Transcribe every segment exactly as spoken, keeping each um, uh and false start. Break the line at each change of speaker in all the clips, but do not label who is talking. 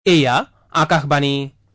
এয়া আকাশবাণী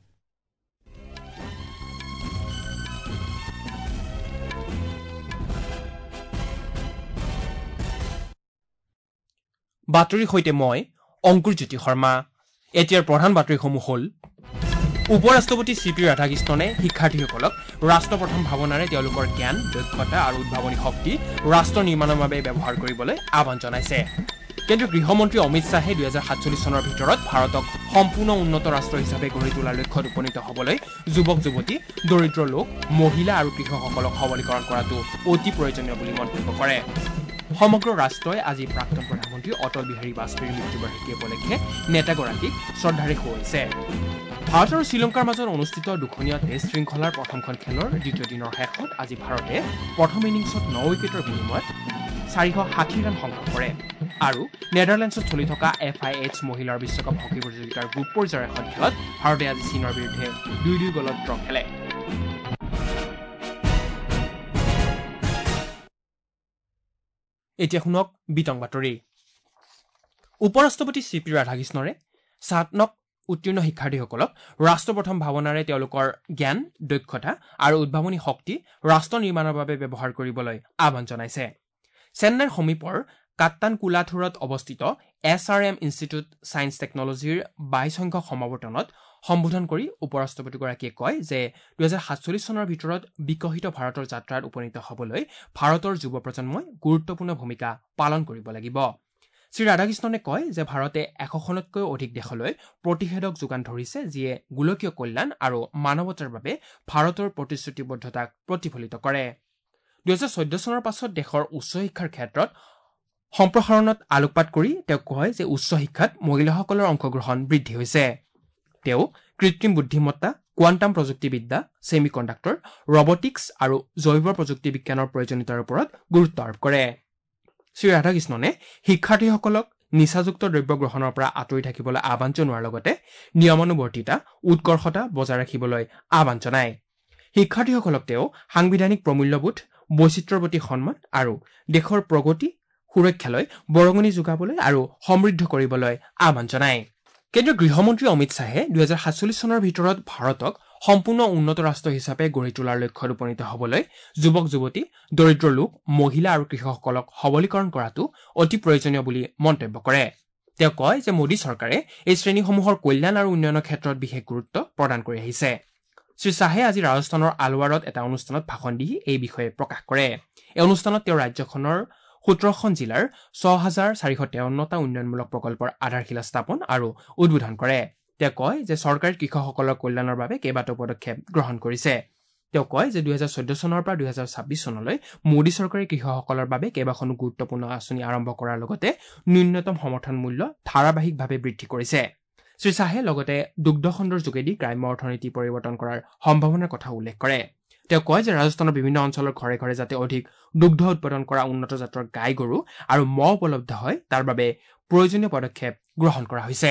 বাতৰিৰ সৈতে মই অংকুৰ জ্যোতি শৰ্মা এতিয়াৰ প্ৰধান বাতৰিসমূহ হ'ল উপ ৰাষ্ট্ৰপতি চি পি ৰাধাকৃষ্ণনে শিক্ষাৰ্থীসকলক ৰাষ্ট্ৰ প্ৰথম ভাৱনাৰে তেওঁলোকৰ জ্ঞান দক্ষতা আৰু উদ্ভাৱনী শক্তি ৰাষ্ট্ৰ নিৰ্মাণৰ বাবে ব্যৱহাৰ কৰিবলৈ আহ্বান জনাইছে কেন্দ্ৰীয় গৃহমন্ত্ৰী অমিত শ্বাহে দুহেজাৰ সাতচল্লিছ চনৰ ভিতৰত ভাৰতক সম্পূৰ্ণ উন্নত ৰাষ্ট্ৰ হিচাপে গঢ়ি তোলাৰ লক্ষ্যত উপনীত হ'বলৈ যুৱক যুৱতী দৰিদ্ৰ লোক মহিলা আৰু কৃষকসকলক সবলীকৰণ কৰাটো অতি প্ৰয়োজনীয় বুলি মন্তব্য কৰে সমগ্ৰ ৰাষ্ট্ৰই আজি প্ৰাক্তন প্ৰধানমন্ত্ৰী অটল বিহাৰী বাজপেয়ীৰ মৃত্যুবাৰ্ষিকী উপলক্ষে নেতাগৰাকীক শ্ৰদ্ধাৰে সোঁৱৰিছে ভাৰত আৰু শ্ৰীলংকাৰ মাজত অনুষ্ঠিত দুখনীয়া টেষ্ট শৃংখলাৰ প্ৰথমখন খেলৰ দ্বিতীয় দিনৰ শেষত আজি ভাৰতে প্ৰথম ইনিংছত ন উইকেটৰ বিনিময়ত চাৰিশ ষাঠি ৰান সংগ্ৰহ কৰে আৰু নেডাৰলেণ্ডছত চলি থকা এফ আই এইচ মহিলাৰ বিশ্বকাপ হকী প্ৰতিযোগিতাৰ গ্ৰুপ পৰ্যায়ৰ এখন খেলত ভাৰতে আজি চীনৰ বিৰুদ্ধে দুই দুই গলত ড্ৰ খেলে এতিয়া শুনক বিতং বাতৰি উপ ৰাষ্ট্ৰপতি চি পি ৰাধাকৃষ্ণৰে স্নাতক উত্তীৰ্ণ শিক্ষাৰ্থীসকলক ৰাষ্ট্ৰ প্ৰথম ভাৱনাৰে তেওঁলোকৰ জ্ঞান দক্ষতা আৰু উদ্ভাৱনী শক্তি ৰাষ্ট্ৰ নিৰ্মাণৰ বাবে ব্যৱহাৰ কৰিবলৈ আহ্বান জনাইছে চেন্নাইৰ সমীপৰ কাট্টানকুলাথুৰত অৱস্থিত S R M institute science টেকনলজিৰ বাইছ সংখ্যক সমাৱৰ্তনত সম্বোধন কৰি উপ ৰাষ্ট্ৰপতিগৰাকীয়ে কয় যে দুহেজাৰ সাতচল্লিছ চনৰ ভিতৰত বিকশিত ভাৰতৰ যাত্ৰাত উপনীত হ'বলৈ ভাৰতৰ যুৱ প্ৰজন্মই গুৰুত্বপূৰ্ণ ভূমিকা পালন কৰিব লাগিব শ্ৰী ৰাধাকৃষ্ণনে কয় যে ভাৰতে এশখনতকৈও অধিক দেশলৈ প্ৰতিষেধক যোগান ধৰিছে যিয়ে গোলকীয় কল্যাণ আৰু মানৱতাৰ বাবে ভাৰতৰ প্ৰতিশ্ৰুতিবদ্ধতাক প্ৰতিফলিত কৰে দুহেজাৰ চৈধ্য চনৰ পাছত দেশৰ উচ্চ শিক্ষাৰ ক্ষেত্ৰত সম্প্ৰসাৰণত আলোকপাত কৰি তেওঁ কয় যে উচ্চ শিক্ষাত মহিলাসকলৰ অংশগ্ৰহণ বৃদ্ধি হৈছে তেওঁ কৃত্ৰিম বুদ্ধিমত্তা কোৱাণ্টাম প্ৰযুক্তিবিদ্যা ছেমি কণ্ডাক্টৰ ৰবটিক্স আৰু জৈৱ প্ৰযুক্তি বিজ্ঞানৰ প্ৰয়োজনীয়তাৰ ওপৰত গুৰুত্ব আৰোপ কৰে শ্ৰী ৰাধাকৃষ্ণনে শিক্ষাৰ্থীসকলক নিচাযুক্ত দ্ৰব্য গ্ৰহণৰ পৰা আঁতৰি থাকিবলৈ আহ্বান জনোৱাৰ লগতে নিয়মানুৱৰ্তিতা উৎকৰ্ষতা বজাই ৰাখিবলৈ আহ্বান জনায় শিক্ষাৰ্থীসকলক তেওঁ সাংবিধানিক প্ৰমূল্যবোধ বৈচিত্ৰ্যৰ প্ৰতি সন্মান আৰু দেশৰ প্ৰগতি সুৰক্ষালৈ বৰঙণি যোগাবলৈ আৰু সমৃদ্ধ কৰিবলৈ আহ্বান জনায় কেন্দ্ৰীয় গৃহমন্ত্ৰী অমিত শ্বাহে দুহেজাৰ সাতচল্লিছ চনৰ ভিতৰত ভাৰতক সম্পূৰ্ণ উন্নত ৰাষ্ট্ৰ হিচাপে গঢ়ি তোলাৰ লক্ষ্যত উপনীত হ'বলৈ যুৱক যুৱতী দৰিদ্ৰ লোক মহিলা আৰু কৃষকসকলক সবলীকৰণ কৰাটো অতি প্ৰয়োজনীয় বুলি মন্তব্য কৰে তেওঁ কয় যে মোদী চৰকাৰে এই শ্ৰেণীসমূহৰ কল্যাণ আৰু উন্নয়নৰ ক্ষেত্ৰত বিশেষ গুৰুত্ব প্ৰদান কৰি আহিছে শ্ৰীশ্বাহে আজি ৰাজস্থানৰ আলৱাৰত এটা অনুষ্ঠানত ভাষণ দি এই বিষয়ে প্ৰকাশ কৰে এই অনুষ্ঠানত তেওঁ ৰাজ্যখনৰ সোতৰখন জিলাৰ ছয় হাজাৰ চাৰিশ তেৱন্নটা উন্নয়নমূলক প্ৰকল্পৰ আধাৰশিলা স্থাপন আৰু উদ্বোধন কৰে তেওঁ কয় যে চৰকাৰে কৃষকসকলৰ কল্যাণৰ বাবে কেইবাটাও পদক্ষেপ গ্ৰহণ কৰিছে তেওঁ কয় যে দুহেজাৰ চৈধ্য চনৰ পৰা দুহেজাৰ ছাব্বিছ চনলৈ মোদী চৰকাৰে কৃষকসকলৰ বাবে কেইবাখনো গুৰুত্বপূৰ্ণ আঁচনি আৰম্ভ কৰাৰ লগতে ন্যূনতম সমৰ্থন মূল্য ধাৰাবাহিকভাৱে বৃদ্ধি কৰিছে শ্ৰীশ্বাহে লগতে দুগ্ধ খণ্ডৰ যোগেদি গ্ৰাম্য অৰ্থনীতি পৰিৱৰ্তন কৰাৰ সম্ভাৱনাৰ কথা উল্লেখ কৰে তেওঁ কয় যে ৰাজস্থানৰ বিভিন্ন অঞ্চলৰ ঘৰে ঘৰে যাতে অধিক দুগ্ধ উৎপাদন কৰা উন্নত জাতৰ গাই গৰু আৰু মহ উপলব্ধ হয় তাৰ বাবে প্ৰয়োজনীয় পদক্ষেপ গ্ৰহণ কৰা হৈছে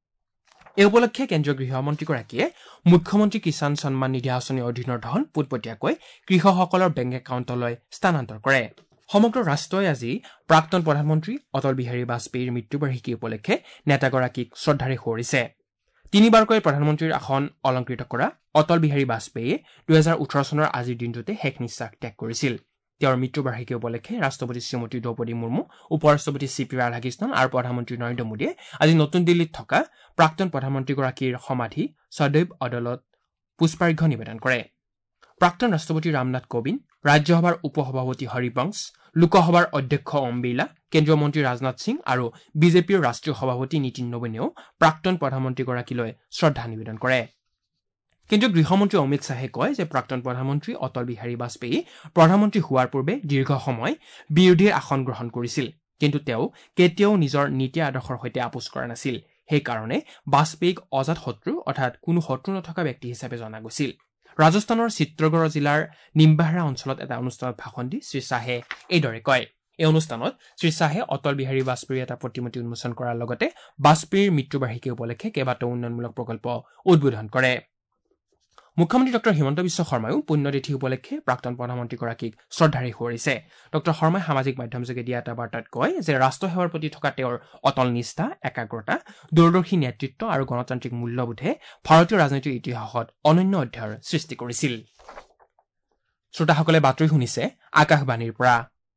এই উপলক্ষে কেন্দ্ৰীয় গৃহমন্ত্ৰীগৰাকীয়ে মুখ্যমন্ত্ৰী কিষাণ সন্মান নিধি আঁচনিৰ অধীনৰ ধন পোনপটীয়াকৈ কৃষকসকলৰ বেংক একাউণ্টলৈ স্থানান্তৰ কৰে সমগ্ৰ ৰাষ্ট্ৰই আজি প্ৰাক্তন প্ৰধানমন্ত্ৰী অটল বিহাৰী বাজপেয়ীৰ মৃত্যুবাৰ্ষিকী উপলক্ষে নেতাগৰাকীক শ্ৰদ্ধাৰে সোঁৱৰিছে তিনিবাৰকৈ প্ৰধানমন্ত্ৰীৰ আসন অলংকৃত কৰা অটল বিহাৰী বাজপেয়ীয়ে দুহেজাৰ ওঠৰ চনৰ আজিৰ দিনটোতে শেষ নিশ্বাস ত্যাগ কৰিছিল তেওঁৰ মৃত্যুবাৰ্ষিকী উপলক্ষে ৰাষ্ট্ৰপতি শ্ৰীমতী দ্ৰৌপদী মুৰ্মু উপ ৰাষ্ট্ৰপতি চি পি ৰাধাকৃষ্ণন আৰু প্ৰধানমন্ত্ৰী নৰেন্দ্ৰ মোদীয়ে আজি নতুন দিল্লীত থকা প্ৰাক্তন প্ৰধানমন্ত্ৰীগৰাকীৰ সমাধি সদৈৱ অদলত পুষ্পাৰ্ঘ্য নিবেদন কৰে প্ৰাক্তন ৰাষ্ট্ৰপতি ৰামনাথ কোবিন্দ ৰাজ্যসভাৰ উপ সভাপতি হৰিবংশ লোকসভাৰ অধ্যক্ষ ওম বিৰলা কেন্দ্ৰীয় মন্ত্ৰী ৰাজনাথ সিং আৰু বিজেপিৰ ৰাষ্ট্ৰীয় সভাপতি নীতিন নবীনেও প্ৰাক্তন প্ৰধানমন্ত্ৰীগৰাকীলৈ শ্ৰদ্ধা নিবেদন কৰে কিন্তু গৃহমন্ত্ৰী অমিত শ্বাহে কয় যে প্ৰাক্তন প্ৰধানমন্ত্ৰী অটল বিহাৰী বাজপেয়ী প্ৰধানমন্ত্ৰী হোৱাৰ পূৰ্বে দীৰ্ঘ সময় বিৰোধীৰ আসন গ্ৰহণ কৰিছিল কিন্তু তেওঁ কেতিয়াও নিজৰ নীতি আদৰ্শৰ সৈতে আপোচ কৰা নাছিল সেইকাৰণে বাজপেয়ীক অজাত শত্ৰু অৰ্থাৎ কোনো শত্ৰু নথকা ব্যক্তি হিচাপে জনা গৈছিল ৰাজস্থানৰ চিত্ৰগড় জিলাৰ নিম্বাহৰা অঞ্চলত এটা অনুষ্ঠানত ভাষণ দি শ্ৰীশ্বাহে এইদৰে কয় এই অনুষ্ঠানত শ্ৰীশ্বাহে অটল বিহাৰী বাজপেয়ীৰ এটা প্ৰতিমূৰ্তি উন্মোচন কৰাৰ লগতে বাজপেয়ীৰ মৃত্যুবাৰ্ষিকী উপলক্ষে কেইবাটাও উন্নয়নমূলক প্ৰকল্প উদ্বোধন কৰে মুখ্যমন্ত্ৰী ডক্টৰ হিমন্ত বিশ্ব শৰ্মায়ো পুণ্যতিথি উপলক্ষে প্ৰাক্তন প্ৰধানমন্ত্ৰীগৰাকীক শ্ৰদ্ধাৰে সোঁৱৰিছে। ডক্টৰ শৰ্মাই সামাজিক মাধ্যমযোগে দিয়া এটা বাৰ্তাত কয় যে ৰাষ্ট্ৰসেৱাৰ প্ৰতি থকা তেওঁৰ অটল নিষ্ঠা, একাগ্ৰতা, দূৰদৰ্শী নেতৃত্ব আৰু গণতান্ত্ৰিক মূল্যবোধে ভাৰতীয় ৰাজনৈতিক ইতিহাসত অনন্য অধ্যায়ৰ সৃষ্টি কৰিছিল। শ্ৰোতাসকলে বাতৰি শুনিছে আকাশবাণীৰ পৰা।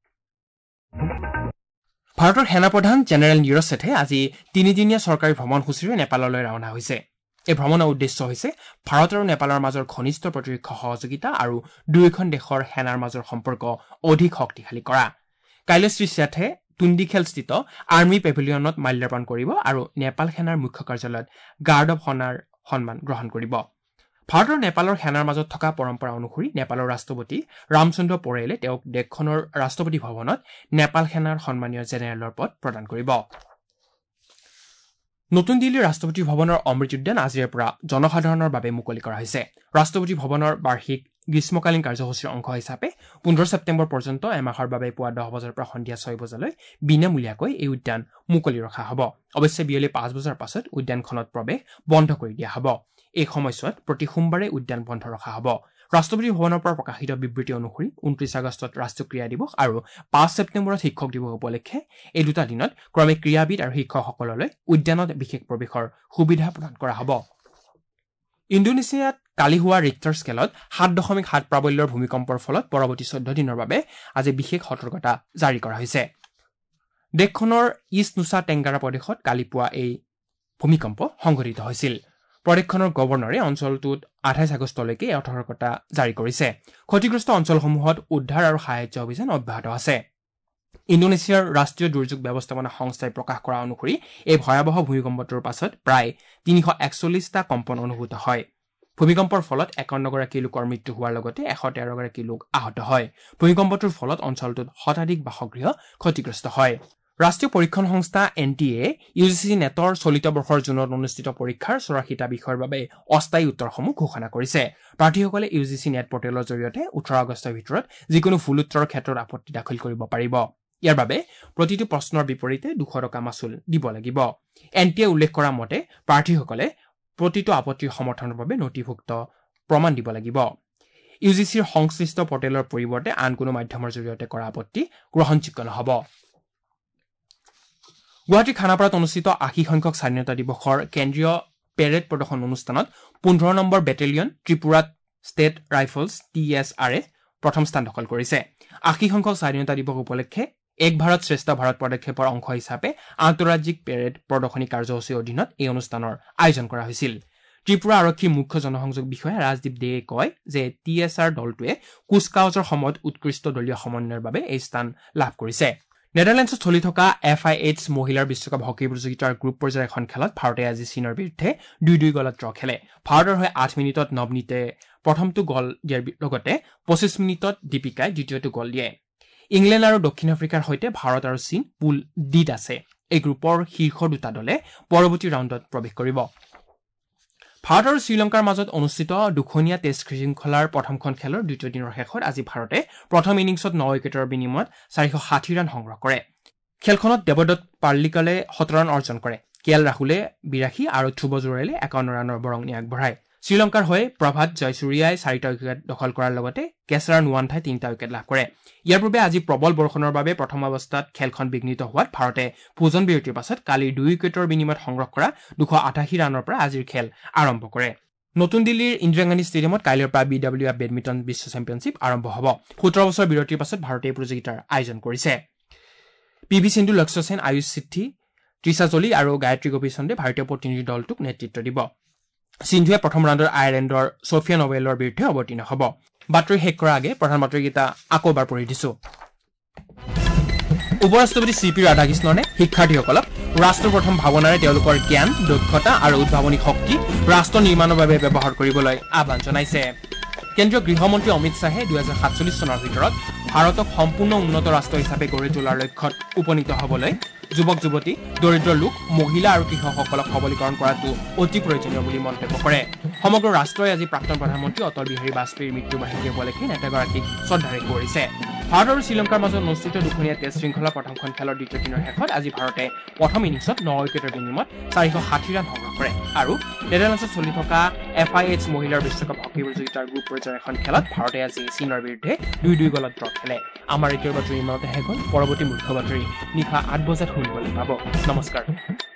ভাৰতৰ সেনাপ্ৰধান জেনেৰেল নীৰজ শেঠে আজি তিনিদিনীয়া চৰকাৰী ভ্ৰমণসূচীৰে নেপাললৈ ৰাওনা হৈছে। এই ভ্ৰমণৰ উদ্দেশ্য হৈছে ভাৰত আৰু নেপালৰ মাজৰ ঘনিষ্ঠ প্ৰতিৰক্ষা সহযোগিতা আৰু দুয়োখন দেশৰ সেনাৰ মাজৰ সম্পৰ্ক অধিক শক্তিশালী কৰা। কাইলৈ শ্ৰী শেঠে টুণ্ডিখেলস্থিত আৰ্মী পেভিলিয়নত মাল্যাৰ্পণ কৰিব আৰু নেপাল সেনাৰ মুখ্য কাৰ্যালয়ত গাৰ্ড অৱ অনাৰ সন্মান গ্ৰহণ কৰিব। ভাৰত আৰু নেপালৰ সেনাৰ মাজত থকা পৰম্পৰা অনুসৰি নেপালৰ ৰাষ্ট্ৰপতি ৰামচন্দ্ৰ পৰেলে তেওঁক দেশখনৰ ৰাষ্ট্ৰপতি ভৱনত নেপাল সেনাৰ সন্মানীয় জেনেৰেলৰ পদ প্ৰদান কৰিব। নতুন দিল্লীৰ ৰাষ্ট্ৰপতি ভৱনৰ অমৃত উদ্যান আজিৰে পৰা জনসাধাৰণৰ বাবে মুকলি কৰা হৈছে। ৰাষ্ট্ৰপতি ভৱনৰ বাৰ্ষিক গ্ৰীষ্মকালীন কাৰ্যসূচীৰ অংশ হিচাপে পোন্ধৰ ছেপ্টেম্বৰ পৰ্যন্ত এমাহৰ বাবে পুৱা দহ বজাৰ পৰা সন্ধিয়া ছয় বজালৈ বিনামূলীয়াকৈ এই উদ্যান মুকলি ৰখা হ'ব। অৱশ্যে বিয়লি পাঁচ বজাৰ পাছত উদ্যানখনত প্ৰৱেশ বন্ধ কৰি দিয়া হ'ব। এই সময়ছোৱাত প্ৰতি সোমবাৰে উদ্যান বন্ধ ৰখা হ'ব। ৰাষ্ট্ৰপতি ভৱনৰ পৰা প্ৰকাশিত বিবৃতি অনুসৰি ঊনত্ৰিশ আগষ্টত ৰাষ্ট্ৰীয় ক্ৰীড়া দিৱস আৰু পাঁচ ছেপ্টেম্বৰত শিক্ষক দিৱস উপলক্ষে এই দুটা দিনত ক্ৰমে ক্ৰীড়াবিদ আৰু শিক্ষকসকললৈ উদ্যানত বিশেষ প্ৰৱেশৰ সুবিধা প্ৰদান কৰা হ'ব। ইণ্ডোনেছিয়াত কালি হোৱা ৰিক্টাৰ স্কেলত সাত দশমিক সাত প্ৰাবল্যৰ ভূমিকম্পৰ ফলত পৰৱৰ্তী চৈধ্য দিনৰ বাবে আজি বিশেষ সতৰ্কতা জাৰি কৰা হৈছে। দেশখনৰ ইষ্ট নুছা টেংগাৰা প্ৰদেশত কালি পুৱা এই ভূমিকম্প সংঘটিত হৈছিল। প্ৰদেশখনৰ গভৰ্ণৰে অঞ্চলটোত আঠাইছ আগষ্টলৈকে এই সতৰ্কতা জাৰি কৰিছে। ক্ষতিগ্ৰস্ত অঞ্চলসমূহত উদ্ধাৰ আৰু সাহায্য অভিযান অব্যাহত আছে। ইণ্ডোনেছিয়াৰ ৰাষ্ট্ৰীয় দুৰ্যোগ ব্যৱস্থাপনা সংস্থাই প্ৰকাশ কৰা অনুসৰি এই ভয়াৱহ ভূমিকম্পটোৰ পাছত প্ৰায় তিনিশ একচল্লিছটা কম্পন অনুভূত হয়। ভূমিকম্পৰ ফলত একাৱন্নগৰাকী লোকৰ মৃত্যু হোৱাৰ লগতে এশ তেৰগৰাকী লোক আহত হয়। ভূমিকম্পটোৰ ফলত অঞ্চলটোত শতাধিক বাসগৃহ ক্ষতিগ্ৰস্ত হয়। ৰাষ্ট্ৰীয় পৰীক্ষণ সংস্থা N T A U G C নেটৰ চলিত বৰ্ষৰ জুনত অনুষ্ঠিত পৰীক্ষাৰ চৌৰাশীটা বিষয়ৰ বাবে অস্থায়ী উত্তৰসমূহ ঘোষণা কৰিছে। প্ৰাৰ্থীসকলে ইউ জি চি নেট পৰ্টেলৰ জৰিয়তে ওঠৰ আগষ্টৰ ভিতৰত যিকোনো ভুল উত্তৰৰ ক্ষেত্ৰত আপত্তি দাখিল কৰিব পাৰিব। ইয়াৰ বাবে প্ৰতিটো প্ৰশ্নৰ বিপৰীতে দুশ টকা মাচুল দিব লাগিব। এন টি এ উল্লেখ কৰা মতে প্ৰাৰ্থীসকলে প্ৰতিটো আপত্তিৰ সমৰ্থনৰ বাবে নথিভুক্ত প্ৰমাণ দিব লাগিব। ইউ জি চিৰ সংশ্লিষ্ট পৰ্টেলৰ পৰিৱৰ্তে আন কোনো মাধ্যমৰ জৰিয়তে কৰা আপত্তি গ্ৰহণযোগ্য নহ'ব। গুৱাহাটীৰ খানাপাৰাত অনুষ্ঠিত আশী সংখ্যক স্বাধীনতা দিৱসৰ কেন্দ্ৰীয় পেৰেড প্ৰদৰ্শন অনুষ্ঠানত পোন্ধৰ নম্বৰ বেটেলিয়ন ত্ৰিপুৰাত state rifles T S R প্ৰথম স্থান দখল কৰিছে। আশী সংখ্যক স্বাধীনতা দিৱস উপলক্ষে এক ভাৰত শ্ৰেষ্ঠ ভাৰত পদক্ষেপৰ অংশ হিচাপে আন্তঃৰাজ্যিক পেৰেড প্ৰদৰ্শনী কাৰ্যসূচীৰ অধীনত এই অনুষ্ঠানৰ আয়োজন কৰা হৈছিল। ত্ৰিপুৰা আৰক্ষীৰ মুখ্য জনসংযোগ বিষয়া ৰাজদীপ দেয়ে কয় যে টি এছ আৰ দলটোৱে কুচকাৱাজৰ সময়ত উৎকৃষ্ট দলীয় সমন্বয়ৰ বাবে এই স্থান লাভ কৰিছে। নেডাৰলেণ্ডছত চলি থকা এফ আই এইচ মহিলাৰ বিশ্বকাপ হকী প্ৰতিযোগিতাৰ গ্ৰুপ পৰ্যায়ৰ এখন খেলত ভাৰতে আজি চীনৰ বিৰুদ্ধে দুই দুই গলত ড্ৰ খেলে। ভাৰতৰ হৈ আঠ মিনিটত নৱনীতে প্ৰথমটো গল দিয়াৰ লগতে পঁচিছ মিনিটত দীপিকাই দ্বিতীয়টো গল দিয়ে। ইংলেণ্ড আৰু দক্ষিণ আফ্ৰিকাৰ সৈতে ভাৰত আৰু চীন পুল ডিত আছে। এই গ্ৰুপৰ শীৰ্ষ দুটা দলে পৰৱৰ্তী ৰাউণ্ডত প্ৰৱেশ কৰিব। ভাৰত আৰু শ্ৰীলংকাৰ মাজত অনুষ্ঠিত দুখনীয়া টেষ্ট শৃংখলাৰ প্ৰথমখন খেলৰ দ্বিতীয় দিনৰ শেষত আজি ভাৰতে প্ৰথম ইনিংছত ন উইকেটৰ বিনিময়ত চাৰিশ ষাঠি ৰান সংগ্ৰহ কৰে। খেলখনত দেৱদত্ত পাৰ্লিকালে সোতৰ ৰান অৰ্জন কৰে। কে এল ৰাহুলে বিৰাশী আৰু ধ্ৰুৱ জোৰেলে একাৱন্ন ৰানৰ বৰঙণি আগবঢ়ায়। শ্ৰীলংকাৰ হৈ প্ৰভাত জয়সূৰ্যাই চাৰিটা উইকেট দখল কৰাৰ লগতে কেছাৰ নোৱান্থাই তিনিটা উইকেট লাভ কৰে। ইয়াৰ পূৰ্বে আজি প্ৰবল বৰষুণৰ বাবে প্ৰথম অৱস্থাত খেলখন বিঘ্নিত হোৱাত ভাৰতে ভোজন বিৰতিৰ পাছত কালিৰ দুই উইকেটৰ বিনিময়ত সংগ্ৰহ কৰা দুশ আঠাশী ৰানৰ পৰা আজিৰ খেল আৰম্ভ কৰে। নতুন দিল্লীৰ ইন্দিৰা গান্ধী ষ্টেডিয়ামত কাইলৈৰ পৰা বি ডব্লিউ এফ বেডমিণ্টন বিশ্ব চেম্পিয়নশ্বিপ আৰম্ভ হ'ব। সোতৰ বছৰ বিৰতিৰ পাছত ভাৰতে এই প্ৰতিযোগিতাৰ আয়োজন কৰিছে। পি ভি সিন্ধু, লক্ষ্য সেন, আয়ুষ সিদ্ধি, তৃষা জলি আৰু গায়ত্ৰী গোপীচন্দে ভাৰতীয় প্ৰতিনিধি দলটোক নেতৃত্ব দিব। সিন্ধুৱে প্ৰথম ৰাউণ্ডৰ আয়াৰলেণ্ডৰ ছফিয়া নৱেলৰ বিৰুদ্ধে অৱতীৰ্ণ হ'ব। বাতৰি শেষ কৰাৰ আগে প্ৰধানমন্ত্ৰীকেইটা আকৌ এবাৰ পঢ়ি দিছো। উপ ৰাষ্ট্ৰপতি চি পি ৰাধাকৃষ্ণনে শিক্ষাৰ্থীসকলক ৰাষ্ট্ৰৰ প্ৰথম ভাৱনাৰে তেওঁলোকৰ জ্ঞান, দক্ষতা আৰু উদ্ভাৱনী শক্তি ৰাষ্ট্ৰ নিৰ্মাণৰ বাবে ব্যৱহাৰ কৰিবলৈ আহ্বান জনাইছে। কেন্দ্ৰীয় গৃহমন্ত্ৰী অমিত শ্বাহে দুহেজাৰ সাতচল্লিছ চনৰ ভিতৰত ভাৰতক সম্পূৰ্ণ উন্নত ৰাষ্ট্ৰ হিচাপে গঢ়ি তোলাৰ লক্ষ্যত উপনীত হ'বলৈ যুৱক যুৱতী, দৰিদ্ৰ লোক, মহিলা আৰু কৃষকসকলক সবলীকৰণ কৰাটো অতি প্ৰয়োজনীয় বুলি মন্তব্য কৰে। সমগ্ৰ ৰাষ্ট্ৰই আজি প্ৰাক্তন প্ৰধানমন্ত্ৰী অটল বিহাৰী বাজপেয়ীৰ মৃত্যুবাৰ্ষিকী উপলক্ষে নেতাগৰাকীক শ্ৰদ্ধাৰে সোঁৱৰিছে। ভাৰত আৰু শ্ৰীলংকাৰ মাজত অনুষ্ঠিত দুখনীয়া টেষ্ট শৃংখলাৰ প্ৰথমখন খেলৰ দ্বিতীয় দিনৰ শেষত আজি ভাৰতে প্ৰথম ইনিংছত ন উইকেটৰ বিনিময়ত চাৰিশ ষাঠি ৰান সংগ্ৰহ কৰে আৰু নেদাৰলেণ্ডছত চলি থকা এফ আই এইচ মহিলাৰ বিশ্বকাপ হকী প্ৰতিযোগিতাৰ গ্ৰুপ পৰ্যায়ৰ এখন খেলত ভাৰতে আজি চীনৰ বিৰুদ্ধে দুই দুই গলত ড্ৰ খেলে। আমাৰ এতিয়া বাতৰি ইমানতে শেষ হ'ল। পৰৱৰ্তী মুখ্য বাতৰি নিশা আঠ বজাত শুনিবলৈ পাব। নমস্কাৰ।